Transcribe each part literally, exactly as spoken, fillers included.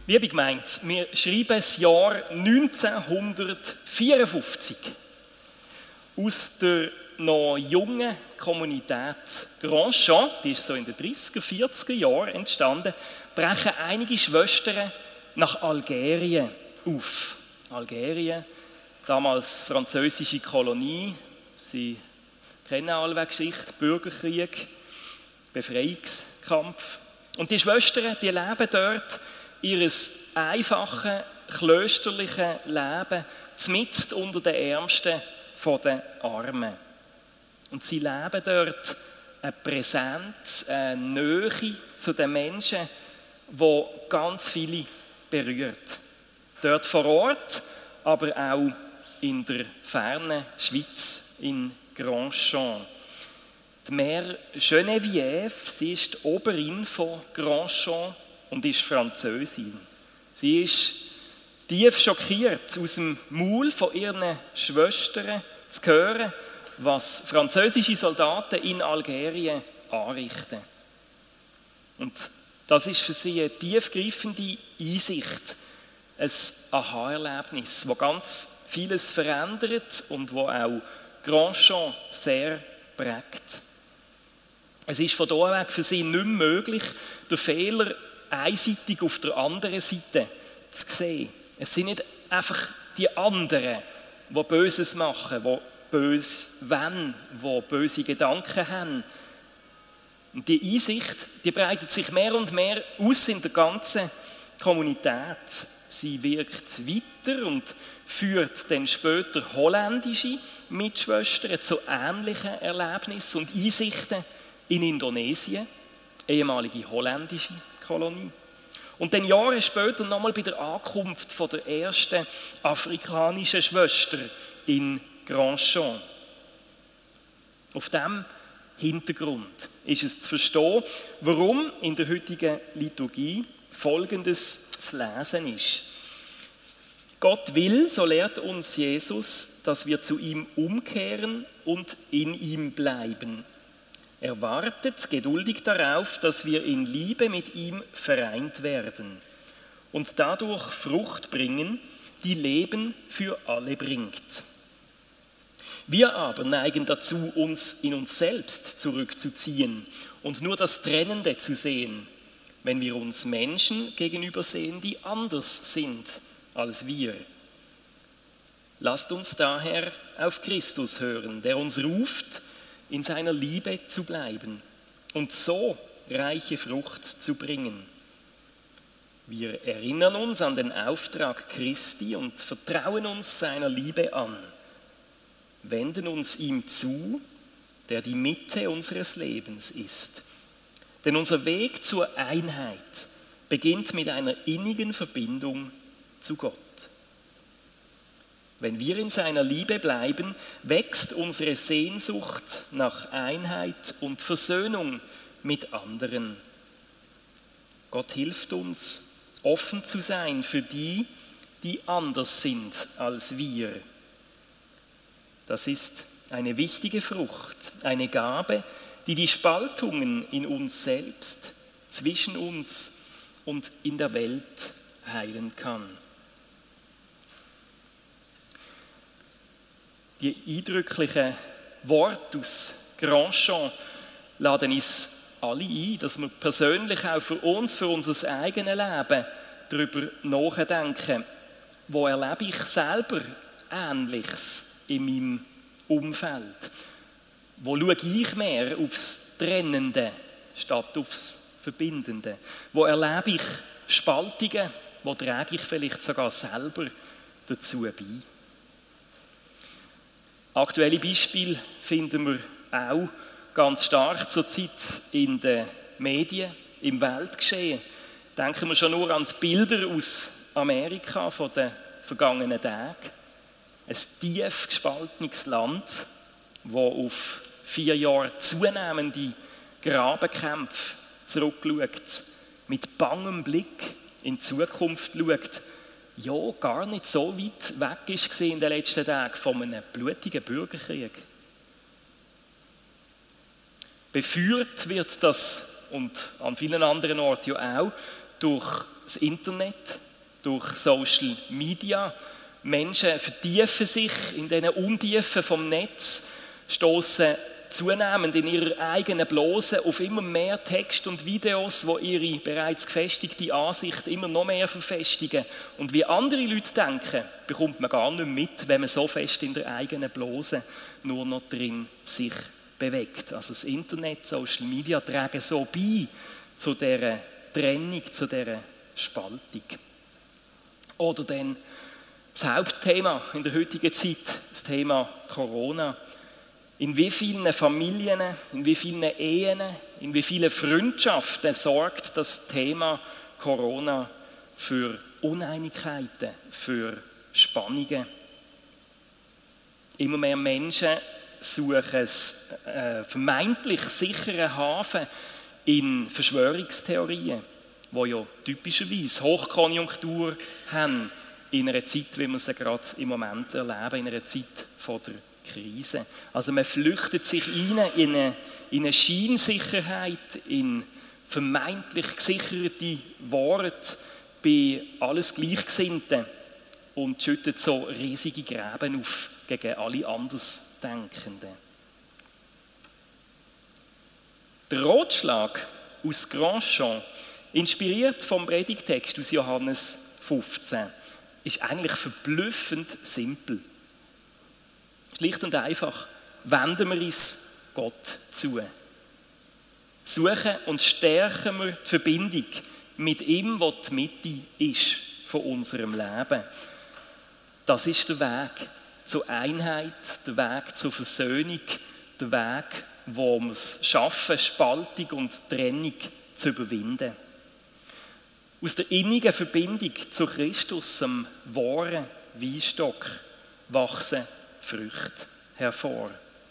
Liebe Gemeinde, wir schreiben das Jahr neunzehnhundertvierundfünfzig. Aus der noch jungen Kommunität Grandchamp, die ist so in den dreißiger, vierziger Jahren entstanden, brechen einige Schwestern nach Algerien auf. Algerien, damals französische Kolonie, Sie kennen alle die Geschichte, Bürgerkrieg, Befreiungskampf. Und die Schwestern, die leben dort ihr einfaches, klösterliches Leben mitten unter den Ärmsten der Armen. Und sie leben dort eine Präsenz, eine Nähe zu den Menschen, die ganz viele berührt. Dort vor Ort, aber auch in der fernen Schweiz, in Grandchamp. Die Mère Geneviève, sie ist die Oberin von Grandchamp und ist Französin. Sie ist tief schockiert, aus dem Maul von ihren Schwestern zu hören, was französische Soldaten in Algerien anrichten. Und das ist für sie eine tiefgreifende Einsicht, ein Aha-Erlebnis, das ganz vieles verändert und das auch Grandchamp sehr prägt. Es ist von da weg für sie nicht mehr möglich, den Fehler einseitig auf der anderen Seite zu sehen. Es sind nicht einfach die anderen, die Böses machen, die böse wollen, die böse Gedanken haben. Und die Einsicht, die breitet sich mehr und mehr aus in der ganzen Kommunität. Sie wirkt weiter und führt dann später holländische Mitschwestern zu ähnlichen Erlebnissen und Einsichten in Indonesien, ehemalige holländische Kolonie. Und dann Jahre später nochmal bei der Ankunft von der ersten afrikanischen Schwester in Grandchamp. Auf diesem Hintergrund ist es zu verstehen, warum in der heutigen Liturgie Folgendes zu lesen ist. Gott will, so lehrt uns Jesus, dass wir zu ihm umkehren und in ihm bleiben. Er wartet geduldig darauf, dass wir in Liebe mit ihm vereint werden und dadurch Frucht bringen, die Leben für alle bringt. Wir aber neigen dazu, uns in uns selbst zurückzuziehen und nur das Trennende zu sehen, wenn wir uns Menschen gegenüber sehen, die anders sind als wir. Lasst uns daher auf Christus hören, der uns ruft, in seiner Liebe zu bleiben und so reiche Frucht zu bringen. Wir erinnern uns an den Auftrag Christi und vertrauen uns seiner Liebe an, wenden uns ihm zu, der die Mitte unseres Lebens ist. Denn unser Weg zur Einheit beginnt mit einer innigen Verbindung zu Gott. Wenn wir in seiner Liebe bleiben, wächst unsere Sehnsucht nach Einheit und Versöhnung mit anderen. Gott hilft uns, offen zu sein für die, die anders sind als wir. Das ist eine wichtige Frucht, eine Gabe, die die Spaltungen in uns selbst, zwischen uns und in der Welt heilen kann. Die eindrücklichen Worte aus Grandchamp laden uns alle ein, dass wir persönlich auch für uns, für unser eigenes Leben darüber nachdenken, wo erlebe ich selber Ähnliches in meinem Umfeld? Wo schaue ich mehr aufs Trennende statt aufs Verbindende? Wo erlebe ich Spaltungen? Wo trage ich vielleicht sogar selber dazu bei? Aktuelle Beispiele finden wir auch ganz stark zurzeit in den Medien, im Weltgeschehen. Denken wir schon nur an die Bilder aus Amerika von den vergangenen Tagen. Ein tief gespaltenes Land, das auf vier Jahre zunehmende Grabenkämpfe zurückschaut, mit bangem Blick in die Zukunft schaut, ja gar nicht so weit weg ist in den letzten Tagen von einem blutigen Bürgerkrieg. Beführt wird das, und an vielen anderen Orten ja auch, durch das Internet, durch Social Media. Menschen vertiefen sich in diesen Untiefen vom Netz, stoßen zunehmend in ihrer eigenen Blase auf immer mehr Text und Videos, wo ihre bereits gefestigte Ansicht immer noch mehr verfestigen. Und wie andere Leute denken, bekommt man gar nicht mit, wenn man so fest in der eigenen Blase nur noch drin sich bewegt. Also das Internet, Social Media tragen so bei zu dieser Trennung, zu dieser Spaltung. Oder dann das Hauptthema in der heutigen Zeit, das Thema Corona. In wie vielen Familien, in wie vielen Ehen, in wie vielen Freundschaften sorgt das Thema Corona für Uneinigkeiten, für Spannungen. Immer mehr Menschen suchen einen vermeintlich sicheren Hafen in Verschwörungstheorien, die ja typischerweise Hochkonjunktur haben in einer Zeit, wie wir sie gerade im Moment erleben, in einer Zeit von der Krise. Also man flüchtet sich rein in eine, in eine Scheinsicherheit, in vermeintlich gesicherte Worte bei alles Gleichgesinnten und schüttet so riesige Gräben auf gegen alle Andersdenkenden. Der Rotschlag aus Grandchamp, inspiriert vom Predigtext aus Johannes fünfzehn, ist eigentlich verblüffend simpel. Schlicht und einfach wenden wir uns Gott zu. Suchen und stärken wir die Verbindung mit ihm, der die Mitte ist von unserem Leben. Das ist der Weg zur Einheit, der Weg zur Versöhnung, der Weg, wo wir es schaffen, Spaltung und Trennung zu überwinden. Aus der innigen Verbindung zu Christus, dem wahren Weinstock, wachsen Früchte hervor.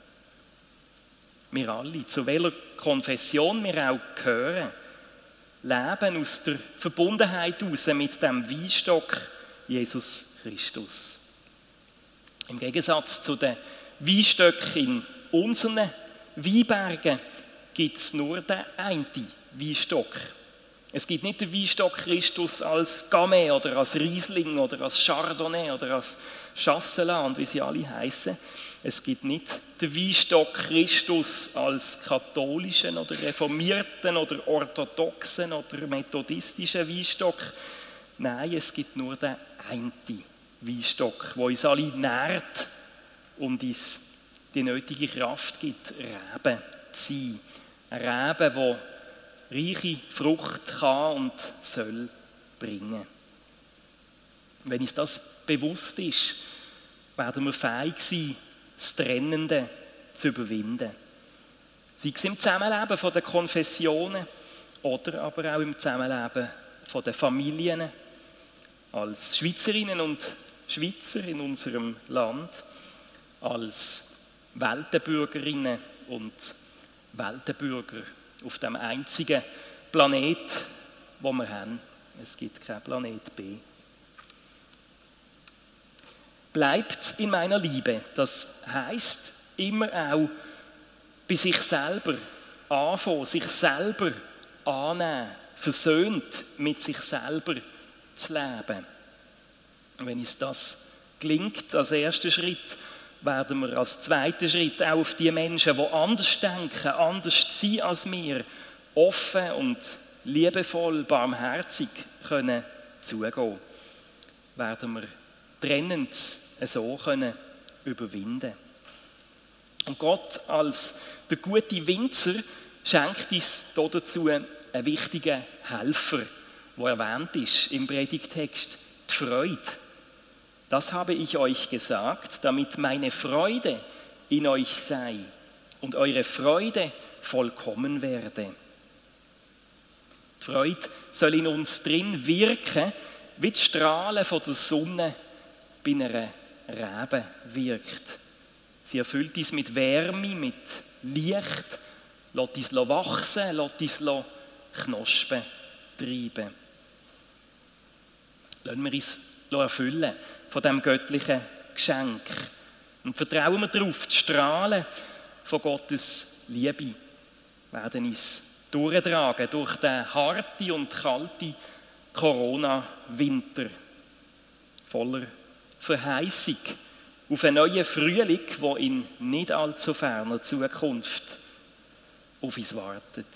Wir alle, zu welcher Konfession wir auch gehören, leben aus der Verbundenheit heraus mit dem Weinstock Jesus Christus. Im Gegensatz zu den Weinstöcken in unseren Weinbergen gibt es nur den einen Weinstock. Es gibt nicht den Weinstock Christus als Gamay oder als Riesling oder als Chardonnay oder als Chasselas, wie sie alle heißen. Es gibt nicht den Weinstock Christus als katholischen oder reformierten oder orthodoxen oder methodistischen Weinstock. Nein, es gibt nur den einen Weinstock, der uns alle nährt und uns die nötige Kraft gibt, Reben zu sein. Ein Reben, der reiche Frucht kann und soll bringen. Wenn uns das bewusst ist, werden wir fähig sein, das Trennende zu überwinden. Sei es im Zusammenleben der Konfessionen oder aber auch im Zusammenleben der Familien, als Schweizerinnen und Schweizer in unserem Land, als Weltenbürgerinnen und Weltenbürger auf dem einzigen Planet, wo wir haben. Es gibt keinen Planet B. Bleibt in meiner Liebe. Das heisst immer auch bei sich selber anfangen, sich selber annehmen, versöhnt mit sich selber zu leben. Und wenn uns das gelingt als erster Schritt, werden wir als zweiten Schritt auch auf die Menschen, die anders denken, anders sind als wir, offen und liebevoll, barmherzig können zugehen. Werden wir trennend so können überwinden. Und Gott als der gute Winzer schenkt uns dazu einen wichtigen Helfer, der erwähnt ist im Predigtext, die Freude. Das habe ich euch gesagt, damit meine Freude in euch sei und eure Freude vollkommen werde. Die Freude soll in uns drin wirken, wie die Strahlen von der Sonne bei einer Rebe wirkt. Sie erfüllt uns mit Wärme, mit Licht, lässt uns wachsen, lässt uns Knospen treiben. Lassen wir uns erfüllen von diesem göttlichen Geschenk. Und vertrauen wir darauf, die Strahlen von Gottes Liebe werden uns durchtragen durch den harten und kalten Corona-Winter voller Verheißung auf einen neuen Frühling, der in nicht allzu ferner Zukunft auf uns wartet.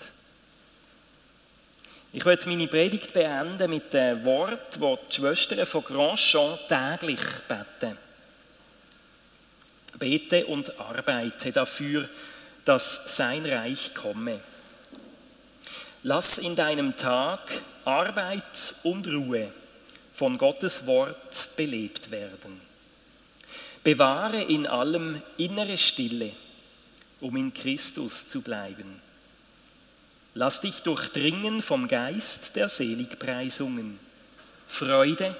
Ich möchte meine Predigt beenden mit dem Wort, das die Schwestern von Grandchamp täglich beten. Bete und arbeite dafür, dass sein Reich komme. Lass in deinem Tag Arbeit und Ruhe von Gottes Wort belebt werden. Bewahre in allem innere Stille, um in Christus zu bleiben. Lass dich durchdringen vom Geist der Seligpreisungen, Freude,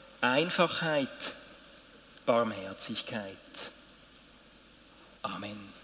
Einfachheit, Barmherzigkeit. Amen.